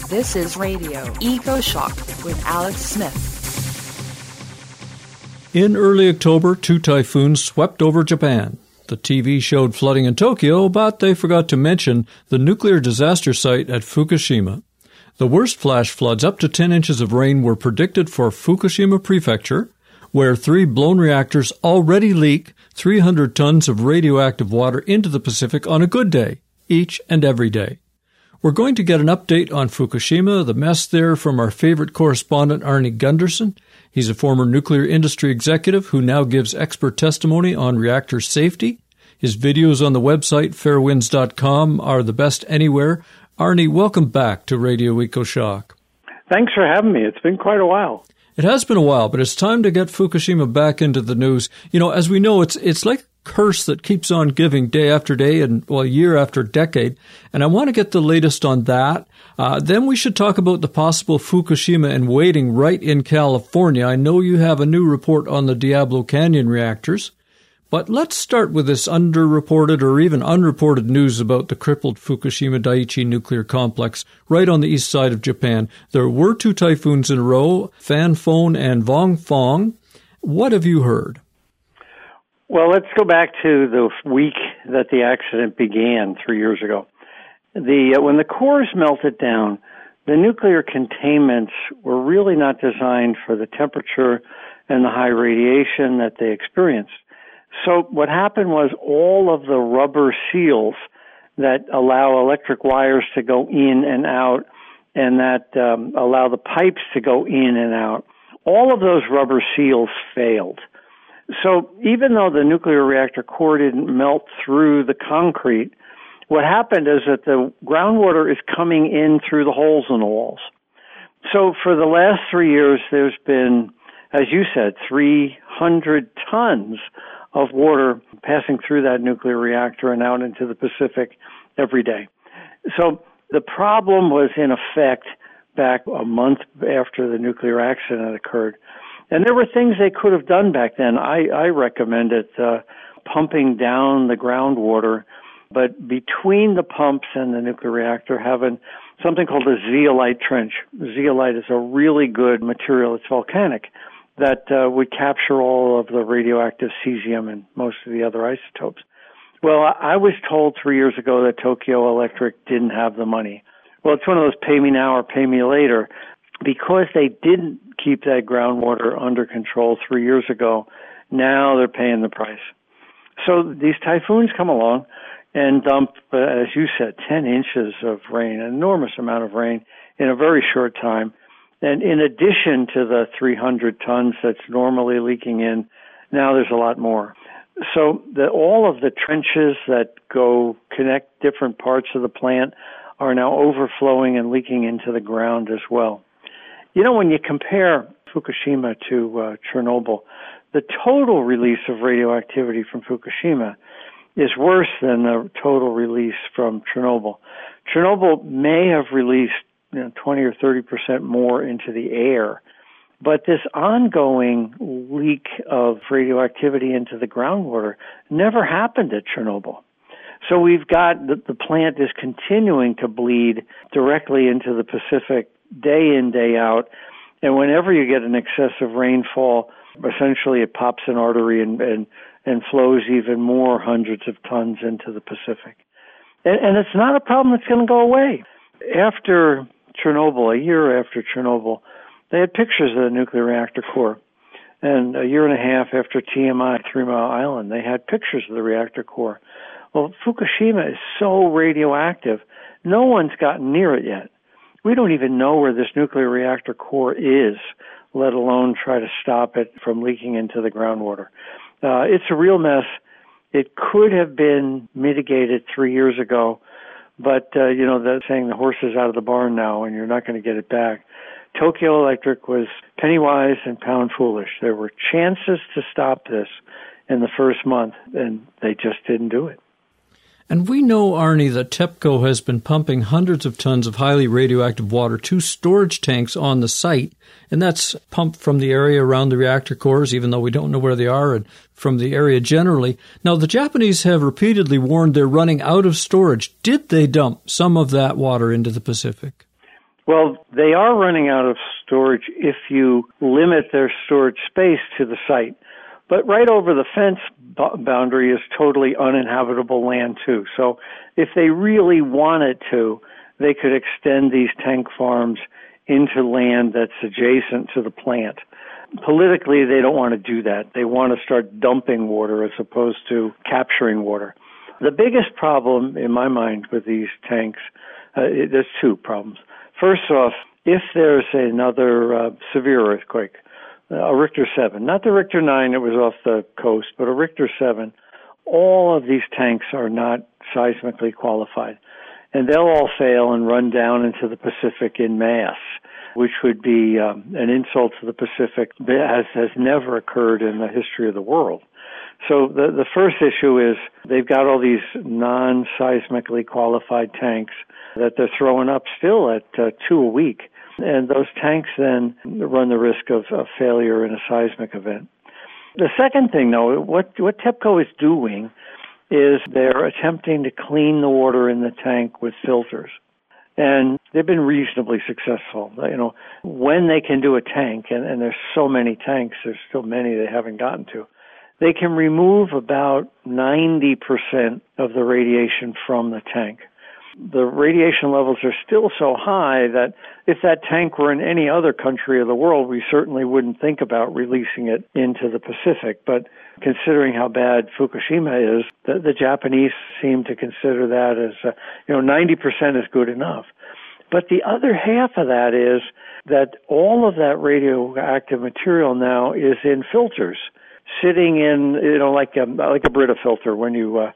This is Radio EcoShock with Alex Smith. In early October, 2 typhoons swept over Japan. The TV showed flooding in Tokyo, but they forgot to mention the nuclear disaster site at Fukushima. The worst flash floods, up to 10 inches of rain, were predicted for Fukushima Prefecture, where 3 blown reactors already leak 300 tons of radioactive water into the Pacific on a good day, each and every day. We're going to get an update on Fukushima, the mess there, from our favorite correspondent, Arnie Gunderson. He's a former nuclear industry executive who now gives expert testimony on reactor safety. His videos on the website, fairwinds.com, are the best anywhere. Arnie, welcome back to Radio EcoShock. Thanks for having me. It's been quite a while. It has been a while, but it's time to get Fukushima back into the news. You know, as we know, it's like a curse that keeps on giving day after day and, well, year after decade. And I want to get the latest on that. Then we should talk about the possible Fukushima and waiting right in California. I know you have a new report on the Diablo Canyon reactors. But let's start with this underreported or even unreported news about the crippled Fukushima Daiichi nuclear complex right on the east side of Japan. There were 2 typhoons in a row, Fanfone and Vongfong. What have you heard? Well, let's go back to the week that the accident began 3 years ago. When the cores melted down, the nuclear containments were really not designed for the temperature and the high radiation that they experienced. So what happened was all of the rubber seals that allow electric wires to go in and out and that allow the pipes to go in and out, all of those rubber seals failed. So even though the nuclear reactor core didn't melt through the concrete, what happened is that the groundwater is coming in through the holes in the walls. So for the last 3 years, there's been, as you said, 300 tons of water passing through that nuclear reactor and out into the Pacific every day. So the problem was in effect back a month after the nuclear accident occurred. And there were things they could have done back then. I recommended pumping down the groundwater, but between the pumps and the nuclear reactor having something called a zeolite trench. Zeolite is a really good material. It's volcanic. That would capture all of the radioactive cesium and most of the other isotopes. Well, I was told 3 years ago that Tokyo Electric didn't have the money. Well, it's one of those pay me now or pay me later. Because they didn't keep that groundwater under control 3 years ago, now they're paying the price. So these typhoons come along and dump, as you said, 10 inches of rain, an enormous amount of rain in a very short time. And in addition to the 300 tons that's normally leaking in, now there's a lot more. So all of the trenches that connect different parts of the plant are now overflowing and leaking into the ground as well. You know, when you compare Fukushima to Chernobyl, the total release of radioactivity from Fukushima is worse than the total release from Chernobyl. Chernobyl may have released 20 or 30% more into the air. But this ongoing leak of radioactivity into the groundwater never happened at Chernobyl. So we've got the plant is continuing to bleed directly into the Pacific day in, day out. And whenever you get an excessive rainfall, essentially it pops an artery and flows even more hundreds of tons into the Pacific. And it's not a problem that's going to go away. After Chernobyl, a year after Chernobyl, they had pictures of the nuclear reactor core. And a year and a half after TMI, 3 Mile Island, they had pictures of the reactor core. Well, Fukushima is so radioactive, no one's gotten near it yet. We don't even know where this nuclear reactor core is, let alone try to stop it from leaking into the groundwater. It's a real mess. It could have been mitigated 3 years ago, but, they're saying the horse is out of the barn now and you're not going to get it back. Tokyo Electric was penny wise and pound foolish. There were chances to stop this in the first month, and they just didn't do it. And we know, Arnie, that TEPCO has been pumping hundreds of tons of highly radioactive water to storage tanks on the site, and that's pumped from the area around the reactor cores, even though we don't know where they are, and from the area generally. Now, the Japanese have repeatedly warned they're running out of storage. Did they dump some of that water into the Pacific? Well, they are running out of storage if you limit their storage space to the site. But right over the fence boundary is totally uninhabitable land, too. So if they really wanted to, they could extend these tank farms into land that's adjacent to the plant. Politically, they don't want to do that. They want to start dumping water as opposed to capturing water. The biggest problem, in my mind, with these tanks, there's two problems. First off, if there's another severe earthquake, a Richter 7, not the Richter 9 that was off the coast, but a Richter 7, all of these tanks are not seismically qualified. And they'll all fail and run down into the Pacific en masse, which would be an insult to the Pacific that has never occurred in the history of the world. So the first issue is they've got all these non-seismically qualified tanks that they're throwing up still at 2 a week. And those tanks then run the risk of failure in a seismic event. The second thing, though, what TEPCO is doing is they're attempting to clean the water in the tank with filters. And they've been reasonably successful. You know, when they can do a tank, and there's so many tanks, there's still many they haven't gotten to, they can remove about 90% of the radiation from the tank. The radiation levels are still so high that if that tank were in any other country of the world, we certainly wouldn't think about releasing it into the Pacific. But considering how bad Fukushima is, the Japanese seem to consider that as, 90% is good enough. But the other half of that is that all of that radioactive material now is in filters, sitting in, like a Brita filter. When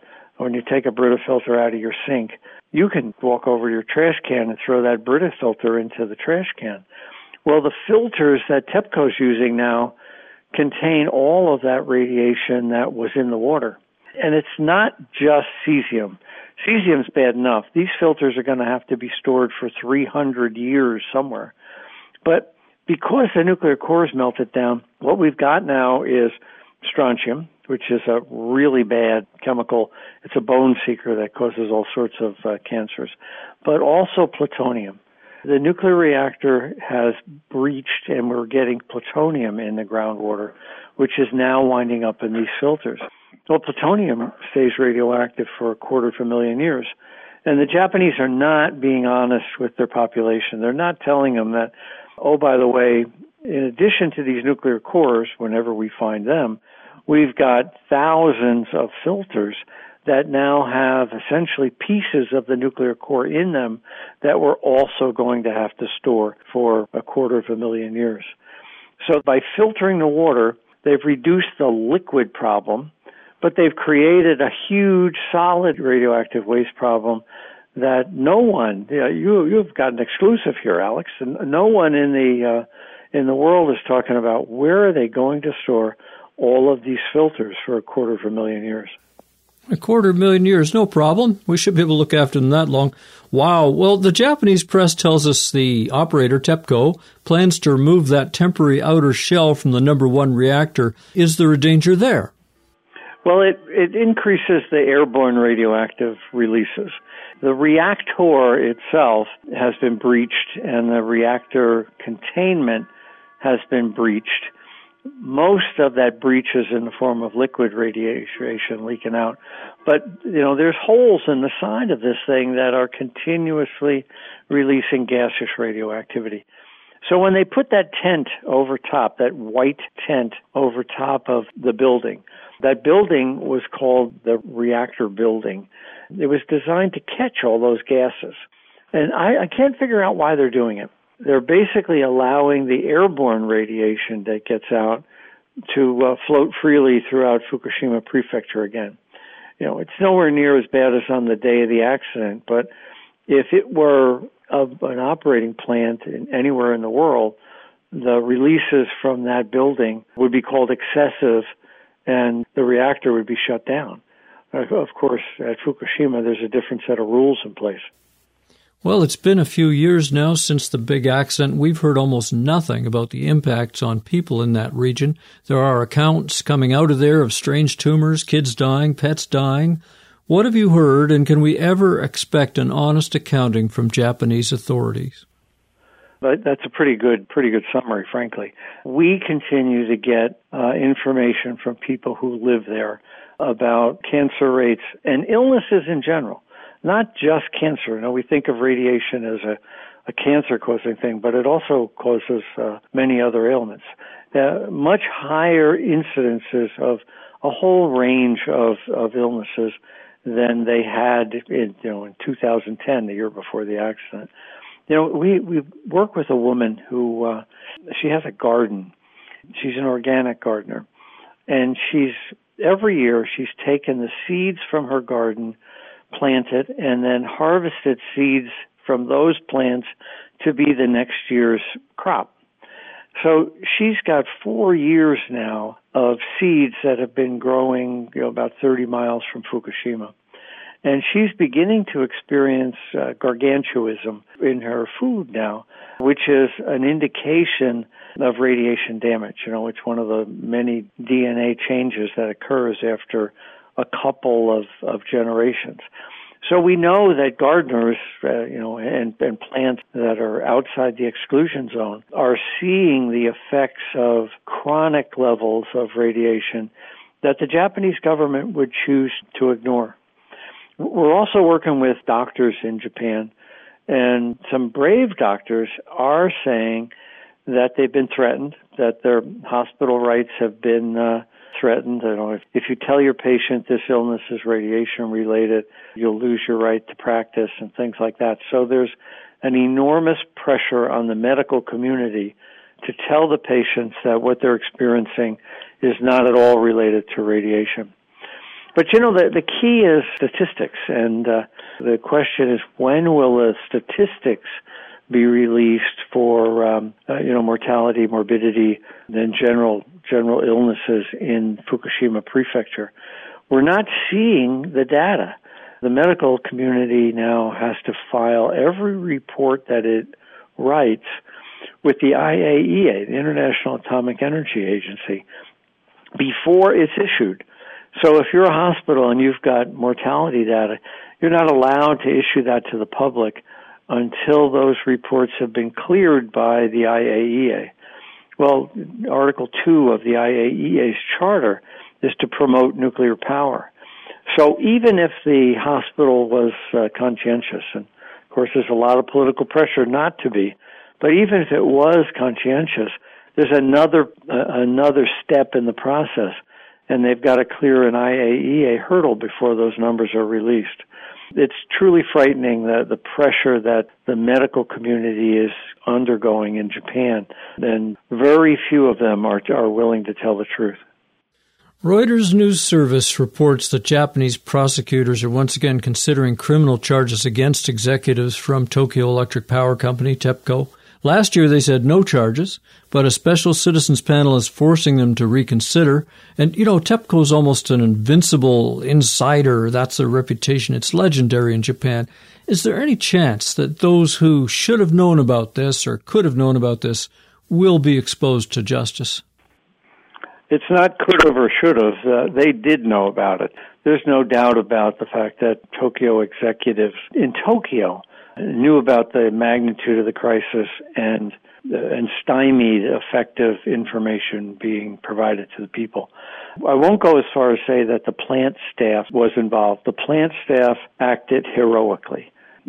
you take a Brita filter out of your sink, you can walk over to your trash can and throw that Brita filter into the trash can. Well, the filters that TEPCO's using now contain all of that radiation that was in the water. And it's not just cesium. Cesium's bad enough. These filters are going to have to be stored for 300 years somewhere. But because the nuclear core is melted down, what we've got now is strontium, which is a really bad chemical. It's a bone seeker that causes all sorts of cancers, but also plutonium. The nuclear reactor has breached, and we're getting plutonium in the groundwater, which is now winding up in these filters. Well, plutonium stays radioactive for 250,000 years. And the Japanese are not being honest with their population. They're not telling them that, oh, by the way, in addition to these nuclear cores, whenever we find them, we've got thousands of filters that now have essentially pieces of the nuclear core in them that we're also going to have to store for 250,000 years. So by filtering the water, they've reduced the liquid problem, but they've created a huge solid radioactive waste problem that no one, you've got an exclusive here, Alex, and no one in the world is talking about where are they going to store all of these filters for 250,000 years. 250,000 years, no problem. We should be able to look after them that long. Wow. Well, the Japanese press tells us the operator, TEPCO, plans to remove that temporary outer shell from the number 1 reactor. Is there a danger there? Well, it increases the airborne radioactive releases. The reactor itself has been breached, and the reactor containment has been breached. Most of that breach is in the form of liquid radiation leaking out. But, there's holes in the side of this thing that are continuously releasing gaseous radioactivity. So when they put that tent over top, that white tent over top of the building, that building was called the reactor building. It was designed to catch all those gases. And I can't figure out why they're doing it. They're basically allowing the airborne radiation that gets out to float freely throughout Fukushima Prefecture again. It's nowhere near as bad as on the day of the accident, but if it were an operating plant anywhere in the world, the releases from that building would be called excessive, and the reactor would be shut down. Of course, at Fukushima, there's a different set of rules in place. Well, it's been a few years now since the big accident. We've heard almost nothing about the impacts on people in that region. There are accounts coming out of there of strange tumors, kids dying, pets dying. What have you heard, and can we ever expect an honest accounting from Japanese authorities? But that's a pretty good summary, frankly. We continue to get information from people who live there about cancer rates and illnesses in general, not just cancer. We think of radiation as a cancer-causing thing, but it also causes many other ailments. Much higher incidences of a whole range of illnesses than they had in 2010, the year before the accident. We work with a woman who she has a garden. She's an organic gardener, and every year she's taken the seeds from her garden, planted, and then harvested seeds from those plants to be the next year's crop. So she's got 4 years now of seeds that have been growing about 30 miles from Fukushima. And she's beginning to experience gargantuism in her food now, which is an indication of radiation damage. It's one of the many DNA changes that occurs after a couple of generations. So we know that gardeners, and plants that are outside the exclusion zone are seeing the effects of chronic levels of radiation that the Japanese government would choose to ignore. We're also working with doctors in Japan, and some brave doctors are saying that they've been threatened, that their hospital rights have been threatened. If you tell your patient this illness is radiation-related, you'll lose your right to practice and things like that. So there's an enormous pressure on the medical community to tell the patients that what they're experiencing is not at all related to radiation. But, the key is statistics, and the question is, when will the statistics be released for, mortality, morbidity, and general illnesses in Fukushima Prefecture? We're not seeing the data. The medical community now has to file every report that it writes with the IAEA, the International Atomic Energy Agency, before it's issued. So if you're a hospital and you've got mortality data, you're not allowed to issue that to the public until those reports have been cleared by the IAEA. Well, Article 2 of the IAEA's charter is to promote nuclear power. So even if the hospital was conscientious, and of course there's a lot of political pressure not to be, but even if it was conscientious, there's another step in the process, and they've got to clear an IAEA hurdle before those numbers are released. It's truly frightening, the pressure that the medical community is undergoing in Japan, and very few of them are willing to tell the truth. Reuters News Service reports that Japanese prosecutors are once again considering criminal charges against executives from Tokyo Electric Power Company, TEPCO. Last year they said no charges, but a special citizens panel is forcing them to reconsider. And, TEPCO's almost an invincible insider. That's their reputation. It's legendary in Japan. Is there any chance that those who should have known about this or could have known about this will be exposed to justice? It's not could have or should have. They did know about it. There's no doubt about the fact that Tokyo executives in Tokyo knew about the magnitude of the crisis and stymied effective information being provided to the people. I won't go as far as say that the plant staff was involved. The plant staff acted heroically.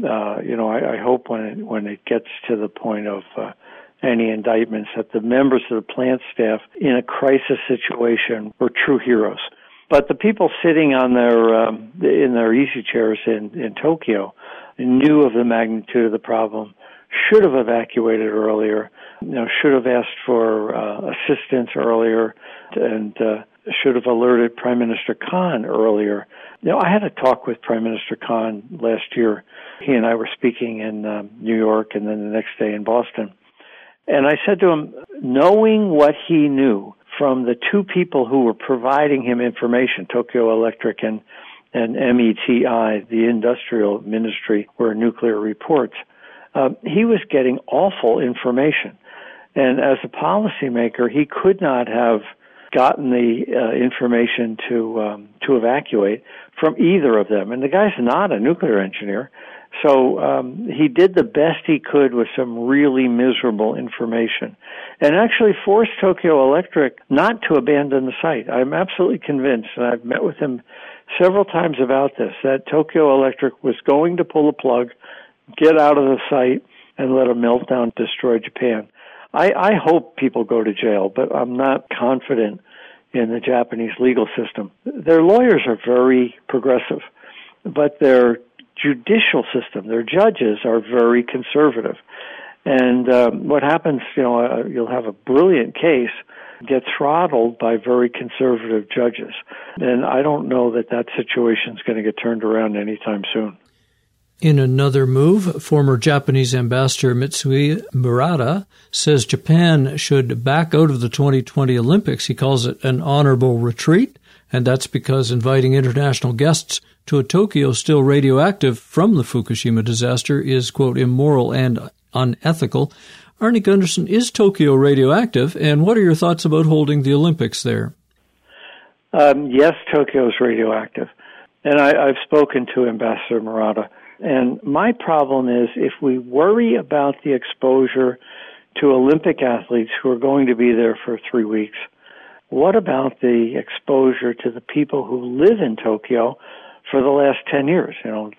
I hope when it gets to the point of any indictments that the members of the plant staff in a crisis situation were true heroes. But the people sitting on in their easy chairs in Tokyo knew of the magnitude of the problem, should have evacuated earlier, should have asked for assistance earlier, and should have alerted Prime Minister Khan earlier. I had a talk with Prime Minister Khan last year. He and I were speaking in New York and then the next day in Boston. And I said to him, knowing what he knew from the two people who were providing him information, Tokyo Electric and METI, the industrial ministry where nuclear reports, he was getting awful information. And as a policymaker, he could not have gotten the information to evacuate from either of them. And the guy's not a nuclear engineer, So he did the best he could with some really miserable information and actually forced Tokyo Electric not to abandon the site. I'm absolutely convinced, and I've met with him several times about this, that Tokyo Electric was going to pull the plug, get out of the site, and let a meltdown destroy Japan. I hope people go to jail, but I'm not confident in the Japanese legal system. Their lawyers are very progressive, but their judicial system, their judges are very conservative. And what happens, you'll have a brilliant case get throttled by very conservative judges. And I don't know that situation is going to get turned around anytime soon. In another move, former Japanese ambassador Mitsui Murata says Japan should back out of the 2020 Olympics. He calls it an honorable retreat, and that's because inviting international guests to a Tokyo still radioactive from the Fukushima disaster is, quote, immoral and unethical. Arnie Gunderson, is Tokyo radioactive, and what are your thoughts about holding the Olympics there? Yes, Tokyo is radioactive, and I've spoken to Ambassador Murata. And my problem is if we worry about the exposure to Olympic athletes who are going to be there for 3 weeks, what about the exposure to the people who live in Tokyo for the last 10 years?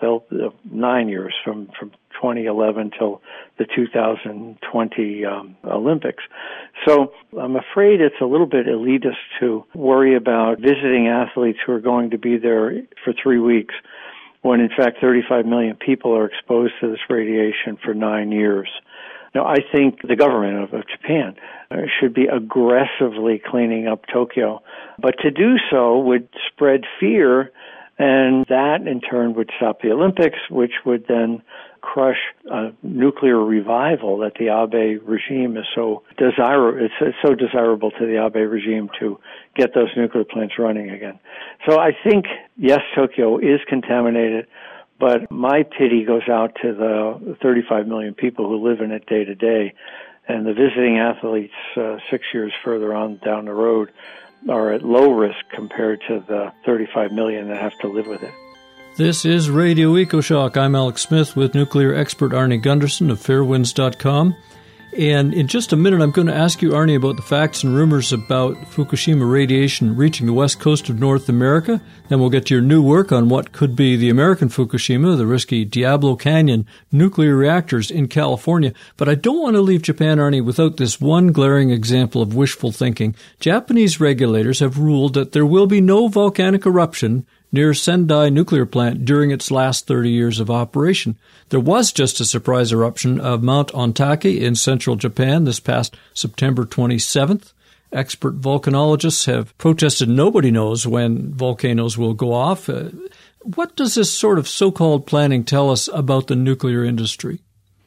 9 years from 2011 till the 2020 Olympics. So I'm afraid it's a little bit elitist to worry about visiting athletes who are going to be there for 3 weeks, when in fact 35 million people are exposed to this radiation for 9 years. Now, I think the government of Japan should be aggressively cleaning up Tokyo, but to do so would spread fear, and that in turn would stop the Olympics, which would then crush a nuclear revival that the Abe regime is so desirable. It's so desirable to the Abe regime to get those nuclear plants running again. So I think, yes, Tokyo is contaminated, but my pity goes out to the 35 million people who live in it day to day, and the visiting athletes 6 years further on down the road are at low risk compared to the 35 million that have to live with it. This is Radio EcoShock. I'm Alex Smith with nuclear expert Arnie Gunderson of Fairwinds.com. And in just a minute, I'm going to ask you, Arnie, about the facts and rumors about Fukushima radiation reaching the west coast of North America. Then we'll get to your new work on what could be the American Fukushima, the risky Diablo Canyon nuclear reactors in California. But I don't want to leave Japan, Arnie, without this one glaring example of wishful thinking. Japanese regulators have ruled that there will be no volcanic eruption near Sendai nuclear plant during its last 30 years of operation. There was just a surprise eruption of Mount Ontake in central Japan this past September 27th. Expert volcanologists have protested nobody knows when volcanoes will go off. What does this sort of so-called planning tell us about the nuclear industry?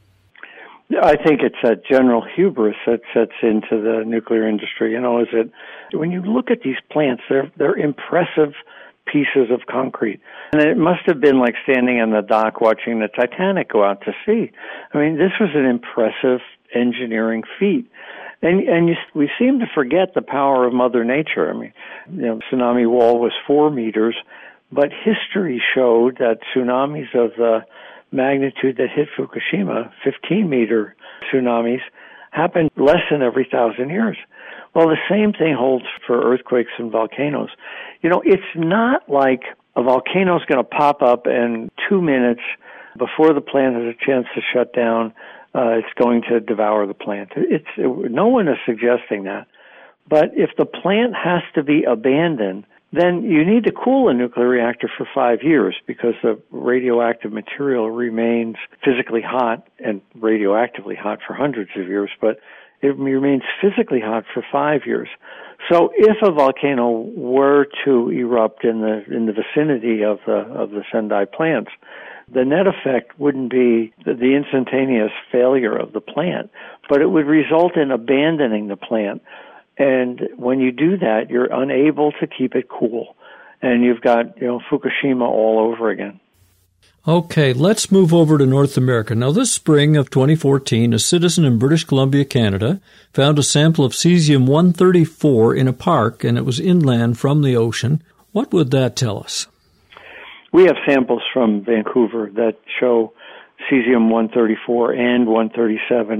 I think it's a general hubris that sets into the nuclear industry. Is it when you look at these plants, they're impressive pieces of concrete. And it must have been like standing on the dock watching the Titanic go out to sea. I mean, this was an impressive engineering feat. And we seem to forget the power of Mother Nature. I mean, tsunami wall was 4 meters, but history showed that tsunamis of the magnitude that hit Fukushima, 15-meter tsunamis, happened less than every 1,000 years. Well, the same thing holds for earthquakes and volcanoes. It's not like a volcano is going to pop up and 2 minutes before the plant has a chance to shut down, it's going to devour the plant. No one is suggesting that. But if the plant has to be abandoned, then you need to cool a nuclear reactor for 5 years because the radioactive material remains physically hot and radioactively hot for hundreds of years, but it remains physically hot for 5 years. So if a volcano were to erupt in the vicinity of the Sendai plants, the net effect wouldn't be the instantaneous failure of the plant, but it would result in abandoning the plant. And when you do that, you're unable to keep it cool. And you've got, Fukushima all over again. Okay, let's move over to North America. Now, this spring of 2014, a citizen in British Columbia, Canada, found a sample of cesium-134 in a park, and it was inland from the ocean. What would that tell us? We have samples from Vancouver that show cesium-134 and 137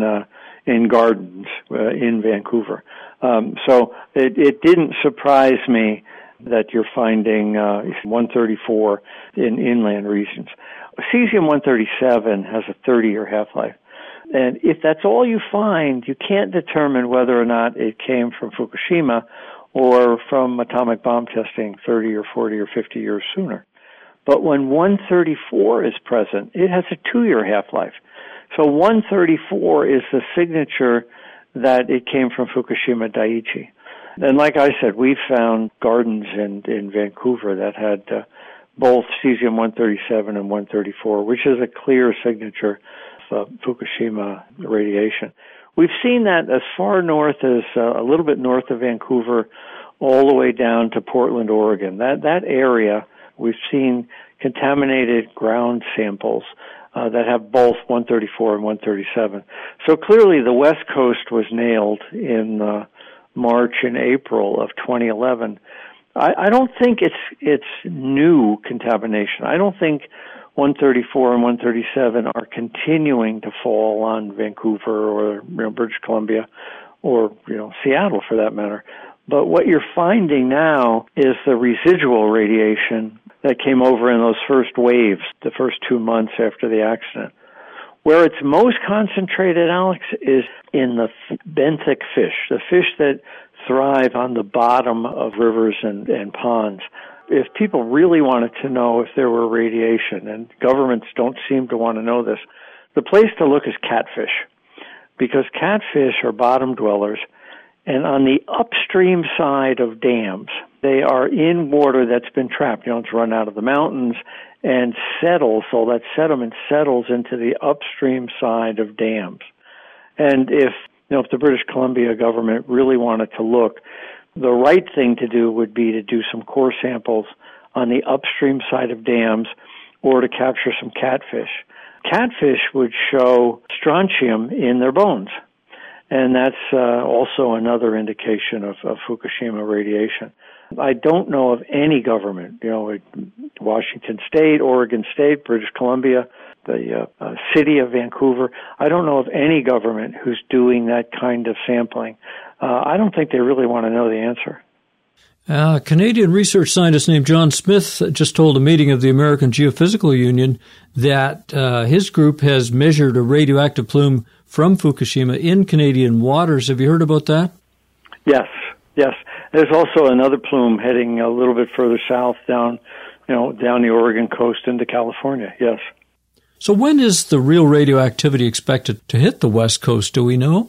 in gardens in Vancouver. So it didn't surprise me that you're finding 134 in inland regions. Cesium-137 has a 30-year half-life. And if that's all you find, you can't determine whether or not it came from Fukushima or from atomic bomb testing 30 or 40 or 50 years sooner. But when 134 is present, it has a 2-year half-life. So 134 is the signature that it came from Fukushima Daiichi. And like I said, we found gardens in Vancouver that had both cesium-137 and 134, which is a clear signature of Fukushima radiation. We've seen that as far north as a little bit north of Vancouver, all the way down to Portland, Oregon. That area, we've seen contaminated ground samples that have both 134 and 137. So clearly the West Coast was nailed in March and April of 2011. I don't think it's new contamination. I don't think 134 and 137 are continuing to fall on Vancouver or British Columbia or Seattle for that matter. But what you're finding now is the residual radiation that came over in those first waves, the first 2 months after the accident. Where it's most concentrated, Alex, is in the benthic fish, the fish that thrive on the bottom of rivers and ponds. If people really wanted to know if there were radiation, and governments don't seem to want to know this, the place to look is catfish, because catfish are bottom dwellers, and on the upstream side of dams, they are in water that's been trapped. It's run out of the mountains and settles, so that sediment settles into the upstream side of dams. And if the British Columbia government really wanted to look, the right thing to do would be to do some core samples on the upstream side of dams or to capture some catfish. Catfish would show strontium in their bones. And that's also another indication of Fukushima radiation. I don't know of any government, Washington State, Oregon State, British Columbia, the city of Vancouver. I don't know of any government who's doing that kind of sampling. I don't think they really want to know the answer. A Canadian research scientist named John Smith just told a meeting of the American Geophysical Union that his group has measured a radioactive plume from Fukushima in Canadian waters. Have you heard about that? Yes. There's also another plume heading a little bit further south down the Oregon coast into California, yes. So when is the real radioactivity expected to hit the West Coast, do we know?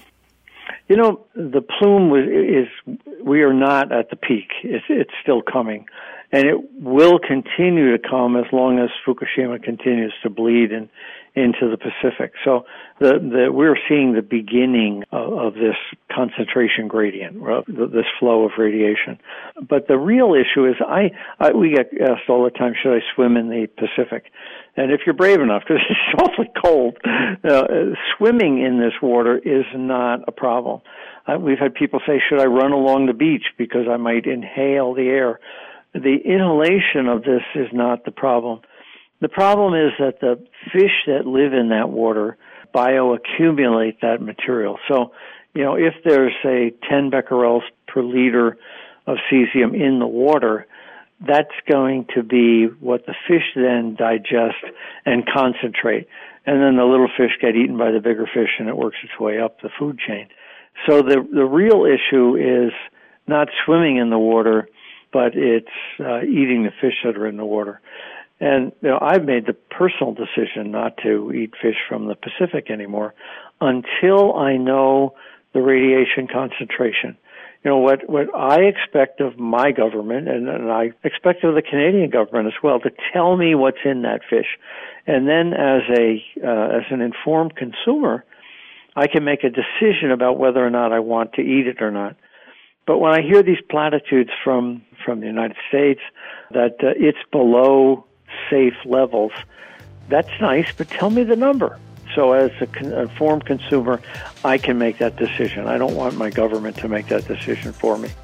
The plume we are not at the peak. It's still coming. And it will continue to come as long as Fukushima continues to bleed into the Pacific. So we're seeing the beginning of this concentration gradient, this flow of radiation. But the real issue is we get asked all the time, should I swim in the Pacific? And if you're brave enough, because it's awfully cold, swimming in this water is not a problem. We've had people say, should I run along the beach because I might inhale the air? The inhalation of this is not the problem. The problem is that the fish that live in that water bioaccumulate that material. So, if there's, say, 10 becquerels per liter of cesium in the water, that's going to be what the fish then digest and concentrate. And then the little fish get eaten by the bigger fish and it works its way up the food chain. So the real issue is not swimming in the water, but it's eating the fish that are in the water. And I've made the personal decision not to eat fish from the Pacific anymore until I know the radiation concentration. What I expect of my government, and I expect of the Canadian government as well, to tell me what's in that fish. And then as an informed consumer, I can make a decision about whether or not I want to eat it or not. But when I hear these platitudes from the United States that it's below safe levels, that's nice, but tell me the number. So as an informed consumer, I can make that decision. I don't want my government to make that decision for me.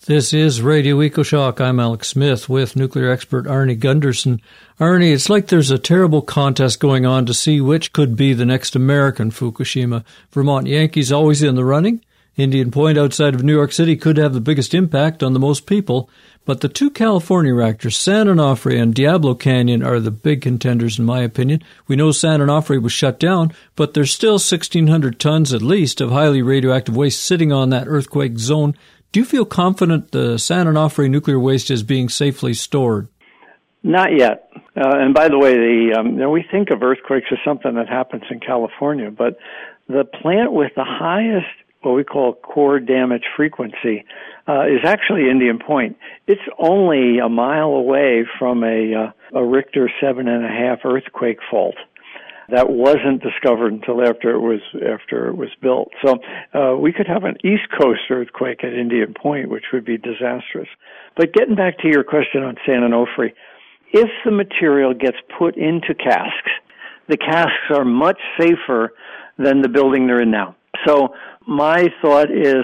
This is Radio EcoShock. I'm Alex Smith with nuclear expert Arnie Gunderson. Arnie, it's like there's a terrible contest going on to see which could be the next American Fukushima. Vermont Yankees always in the running. Indian Point outside of New York City could have the biggest impact on the most people. But the two California reactors, San Onofre and Diablo Canyon, are the big contenders in my opinion. We know San Onofre was shut down, but there's still 1,600 tons at least of highly radioactive waste sitting on that earthquake zone. Do you feel confident the San Onofre nuclear waste is being safely stored? Not yet. And by the way, we think of earthquakes as something that happens in California, but the plant with the highest, what we call core damage frequency, is actually Indian Point. It's only a mile away from a Richter 7.5 earthquake fault that wasn't discovered until after it was built. So we could have an East Coast earthquake at Indian Point, which would be disastrous. But getting back to your question on San Onofre, if the material gets put into casks, the casks are much safer than the building they're in now. So my thought is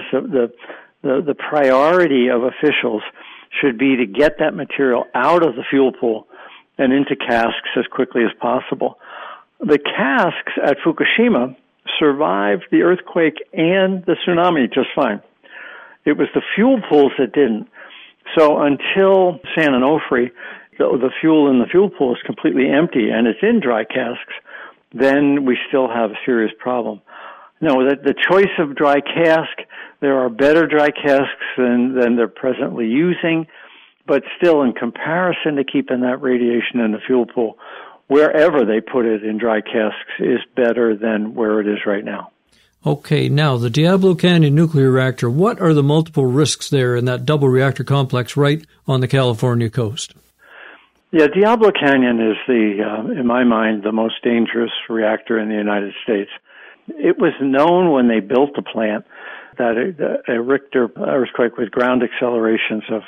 the priority of officials should be to get that material out of the fuel pool and into casks as quickly as possible. The casks at Fukushima survived the earthquake and the tsunami just fine. It was the fuel pools that didn't. So until San Onofre, the fuel in the fuel pool is completely empty and it's in dry casks, then we still have a serious problem. No, the choice of dry cask, there are better dry casks than they're presently using, but still in comparison to keeping that radiation in the fuel pool, wherever they put it in dry casks is better than where it is right now. Okay, now the Diablo Canyon nuclear reactor, what are the multiple risks there in that double reactor complex right on the California coast? Yeah, Diablo Canyon is in my mind, the most dangerous reactor in the United States. It was known when they built the plant that a Richter earthquake with ground accelerations of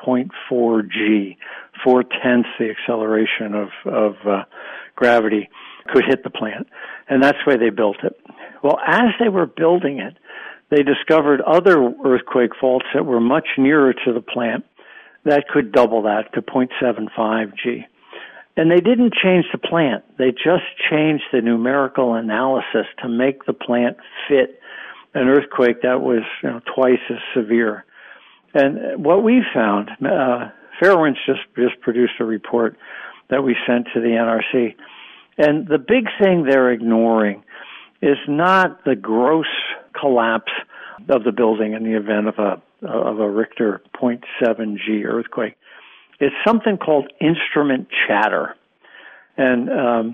0.4 G, 4/10 the acceleration of gravity, could hit the plant. And that's why they built it. Well, as they were building it, they discovered other earthquake faults that were much nearer to the plant that could double that to 0.75 G. And they didn't change the plant. They just changed the numerical analysis to make the plant fit an earthquake that was twice as severe. And what we found, Fairewinds just produced a report that we sent to the NRC. And the big thing they're ignoring is not the gross collapse of the building in the event of a Richter 0.7 G earthquake. It's something called instrument chatter. And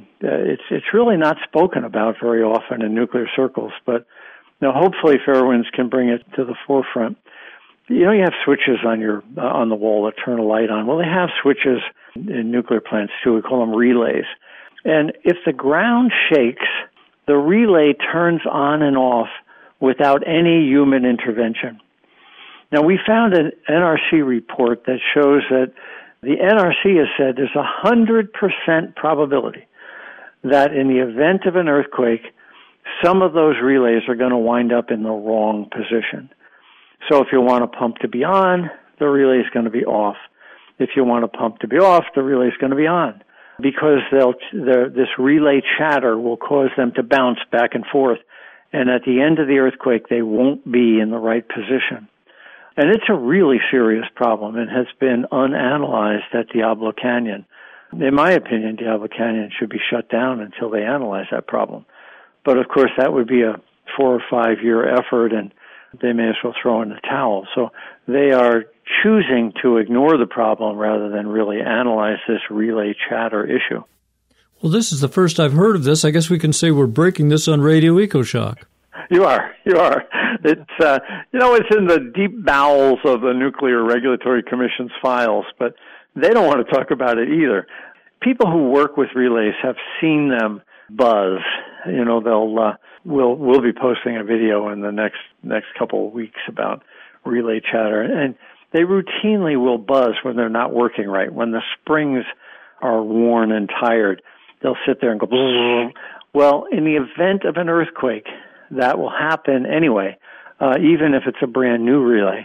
it's really not spoken about very often in nuclear circles, but hopefully Fairewinds can bring it to the forefront. You have switches on the wall that turn a light on. Well, they have switches in nuclear plants too. We call them relays. And if the ground shakes, the relay turns on and off without any human intervention. Now, we found an NRC report that shows that the NRC has said there's 100% probability that in the event of an earthquake, some of those relays are going to wind up in the wrong position. So if you want a pump to be on, the relay is going to be off. If you want a pump to be off, the relay is going to be on, because this relay chatter will cause them to bounce back and forth. And at the end of the earthquake, they won't be in the right position. And it's a really serious problem and has been unanalyzed at Diablo Canyon. In my opinion, Diablo Canyon should be shut down until they analyze that problem. But of course, that would be a 4 or 5 year effort, and they may as well throw in the towel. So they are choosing to ignore the problem rather than really analyze this relay chatter issue. Well, this is the first I've heard of this. I guess we can say we're breaking this on Radio EcoShock. You are. It's, it's in the deep bowels of the Nuclear Regulatory Commission's files, but they don't want to talk about it either. People who work with relays have seen them buzz. We'll be posting a video in the next couple of weeks about relay chatter, and they routinely will buzz when they're not working right. When the springs are worn and tired, they'll sit there and go bzzz. Well, in the event of an earthquake, that will happen anyway, even if it's a brand new relay.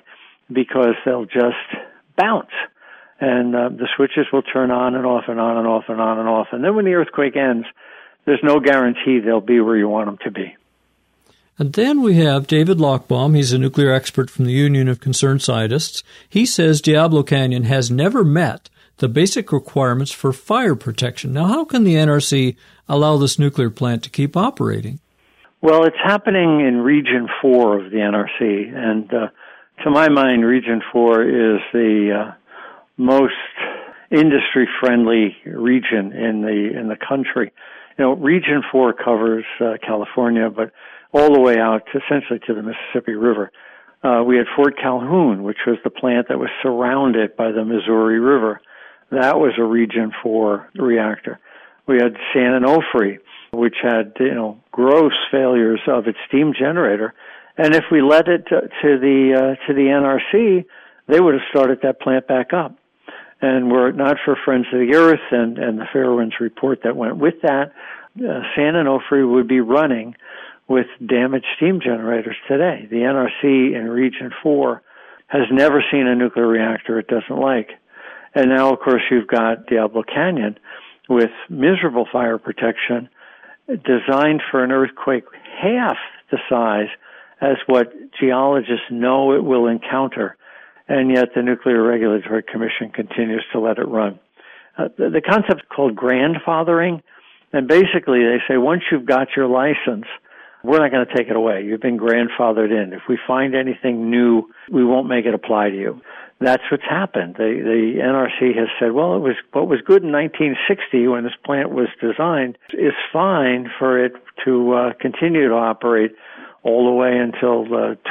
because they'll just bounce. And the switches will turn on and off and on and off and on and off. And then when the earthquake ends, there's no guarantee they'll be where you want them to be. And then we have David Lochbaum. He's a nuclear expert from the Union of Concerned Scientists. He says Diablo Canyon has never met the basic requirements for fire protection. Now, how can the NRC allow this nuclear plant to keep operating? Well, it's happening in Region 4 of the NRC. And to my mind, Region 4 is the most industry-friendly region in the country. You know, Region 4 covers California, but all the way out essentially to the Mississippi River. We had Fort Calhoun, which was the plant that was surrounded by the Missouri River. That was a Region 4 reactor. We had San Onofre, which had, gross failures of its steam generator. And if we let it to the NRC, they would have started that plant back up. And were it not for Friends of the Earth and the Fairewinds report that went with that, San Onofre would be running with damaged steam generators today. The NRC in Region 4 has never seen a nuclear reactor it doesn't like. And now, of course, you've got Diablo Canyon with miserable fire protection designed for an earthquake half the size as what geologists know it will encounter. And yet the Nuclear Regulatory Commission continues to let it run. The concept is called grandfathering. And basically they say once you've got your license, we're not going to take it away. You've been grandfathered in. If we find anything new, we won't make it apply to you. That's what's happened. The NRC has said, well, what was good in 1960 when this plant was designed is fine for it to continue to operate all the way until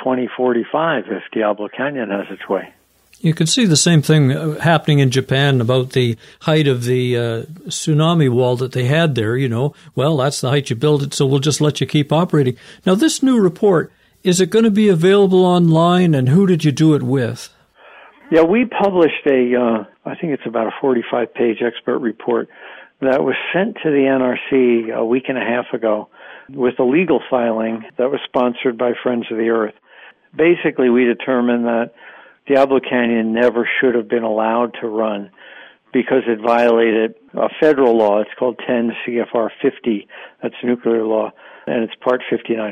2045 if Diablo Canyon has its way. You can see the same thing happening in Japan about the height of the tsunami wall that they had there, Well, that's the height you build it, so we'll just let you keep operating. Now, this new report, is it going to be available online, and who did you do it with? Yeah, we published I think it's about a 45-page expert report that was sent to the NRC a week and a half ago with a legal filing that was sponsored by Friends of the Earth. Basically, we determined that Diablo Canyon never should have been allowed to run because it violated a federal law. It's called 10 CFR 50. That's nuclear law, and it's Part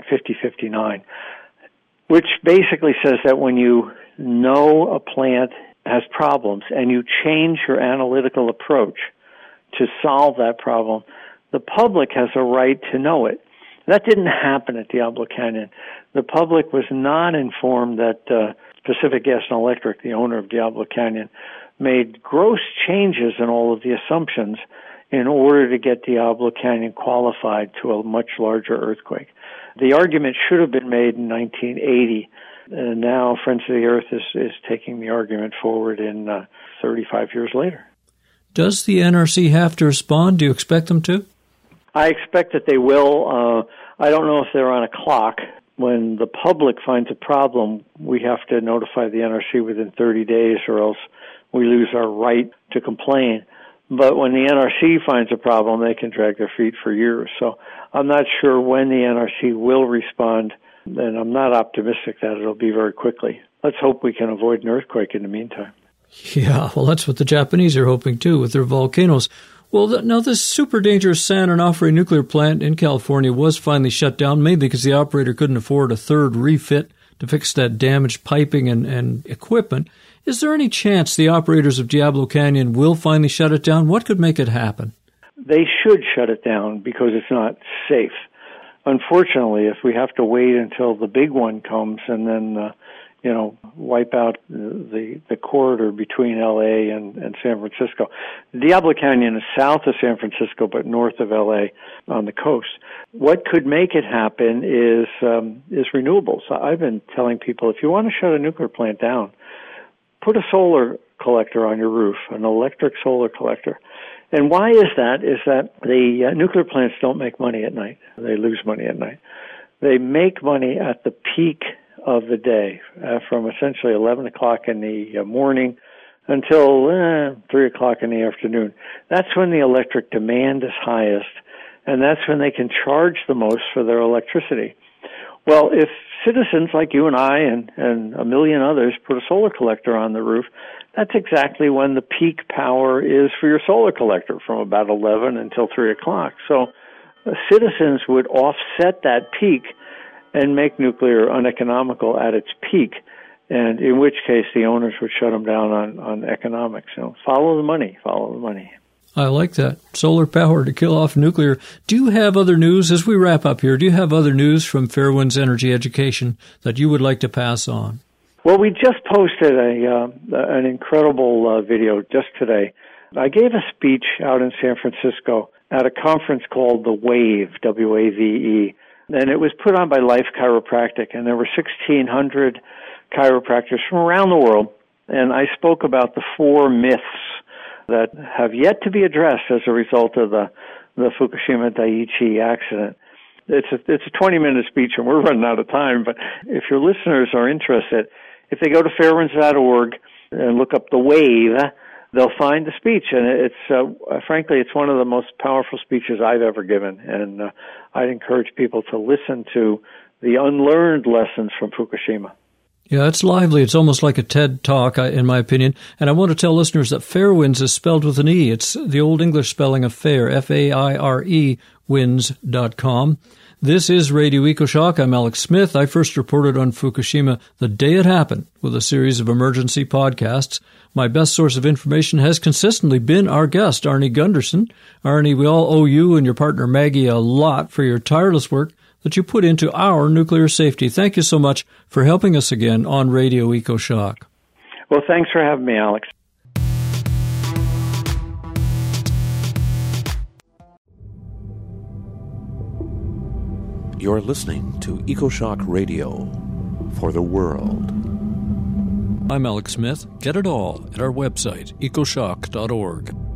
5059, which basically says that when you know a plant has problems and you change your analytical approach to solve that problem, the public has a right to know it. That didn't happen at Diablo Canyon. The public was not informed that Pacific Gas and Electric, the owner of Diablo Canyon, made gross changes in all of the assumptions in order to get Diablo Canyon qualified to a much larger earthquake. The argument should have been made in 1980, and now Friends of the Earth is taking the argument forward in 35 years later. Does the NRC have to respond? Do you expect them to? I expect that they will. I don't know if they're on a clock. When the public finds a problem, we have to notify the NRC within 30 days or else we lose our right to complain. But when the NRC finds a problem, they can drag their feet for years. So I'm not sure when the NRC will respond, and I'm not optimistic that it'll be very quickly. Let's hope we can avoid an earthquake in the meantime. Yeah, well, that's what the Japanese are hoping, too, with their volcanoes. Well, now this super dangerous San Onofre nuclear plant in California was finally shut down, mainly because the operator couldn't afford a third refit to fix that damaged piping and equipment. Is there any chance the operators of Diablo Canyon will finally shut it down? What could make it happen? They should shut it down because it's not safe. Unfortunately, if we have to wait until the big one comes and then wipe out the corridor between L.A. and San Francisco. Diablo Canyon is south of San Francisco, but north of L.A. on the coast. What could make it happen is renewables. I've been telling people, if you want to shut a nuclear plant down, put a solar collector on your roof, an electric solar collector. And why is that? Is that the nuclear plants don't make money at night. They lose money at night. They make money at the peak of the day, from essentially 11 o'clock in the morning until 3 o'clock in the afternoon. That's when the electric demand is highest, and that's when they can charge the most for their electricity. Well, if citizens like you and I and a million others put a solar collector on the roof, that's exactly when the peak power is for your solar collector, from about 11 until 3 o'clock. So citizens would offset that peak and make nuclear uneconomical at its peak, and in which case the owners would shut them down on economics. Follow the money. I like that. Solar power to kill off nuclear. Do you have other news, as we wrap up here, do you have other news from Fairewinds Energy Education that you would like to pass on? Well, we just posted an incredible video just today. I gave a speech out in San Francisco at a conference called The WAVE, W-A-V-E, and it was put on by Life Chiropractic, and there were 1,600 chiropractors from around the world, and I spoke about the 4 myths that have yet to be addressed as a result of the Fukushima Daiichi accident. It's a 20-minute speech, and we're running out of time, but if your listeners are interested, if they go to fairewinds.org and look up The WAVE, they'll find the speech, and it's frankly, it's one of the most powerful speeches I've ever given, and I'd encourage people to listen to the unlearned lessons from Fukushima. Yeah, it's lively. It's almost like a TED Talk, in my opinion. And I want to tell listeners that Fairewinds is spelled with an E. It's the Old English spelling of fair, F-A-I-R-E, winds.com. This is Radio EcoShock. I'm Alex Smith. I first reported on Fukushima the day it happened with a series of emergency podcasts. My best source of information has consistently been our guest, Arnie Gunderson. Arnie, we all owe you and your partner Maggie a lot for your tireless work that you put into our nuclear safety. Thank you so much for helping us again on Radio EcoShock. Well, thanks for having me, Alex. You're listening to EcoShock Radio for the world. I'm Alex Smith. Get it all at our website, ecoshock.org.